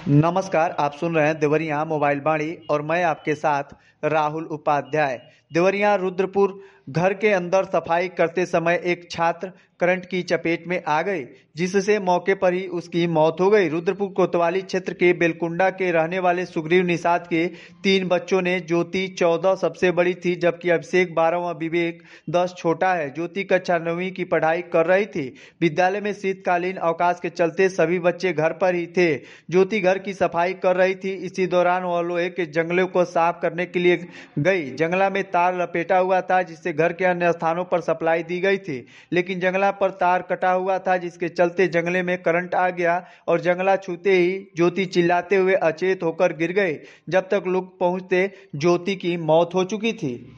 नमस्कार, आप सुन रहे हैं देवरिया मोबाइल बाणी और मैं आपके साथ राहुल उपाध्याय। देवरिया रुद्रपुर घर के अंदर सफाई करते समय एक छात्र करंट की चपेट में आ गई, जिससे मौके पर ही उसकी मौत हो गई। रुद्रपुर कोतवाली क्षेत्र के बेलकुंडा के रहने वाले सुग्रीव निषाद के 3 बच्चों ने ज्योति 14 सबसे बड़ी थी, जबकि अभिषेक 12वां, विवेक 10 छोटा है। ज्योति कक्षा 9वीं की पढ़ाई कर रही थी। विद्यालय में शीतकालीन अवकाश के चलते सभी बच्चे घर पर ही थे। ज्योति घर की सफाई कर रही थी। इसी दौरान वह लोहे के जंगलों को साफ करने के लिए गई। जंगला में तार लपेटा हुआ था, जिससे घर के अन्य स्थानों पर सप्लाई दी गई थी, लेकिन जंगला पर तार कटा हुआ था, जिसके चलते जंगले में करंट आ गया और जंगला छूते ही ज्योति चिल्लाते हुए अचेत होकर गिर गई। जब तक लोग पहुंचते ज्योति की मौत हो चुकी थी।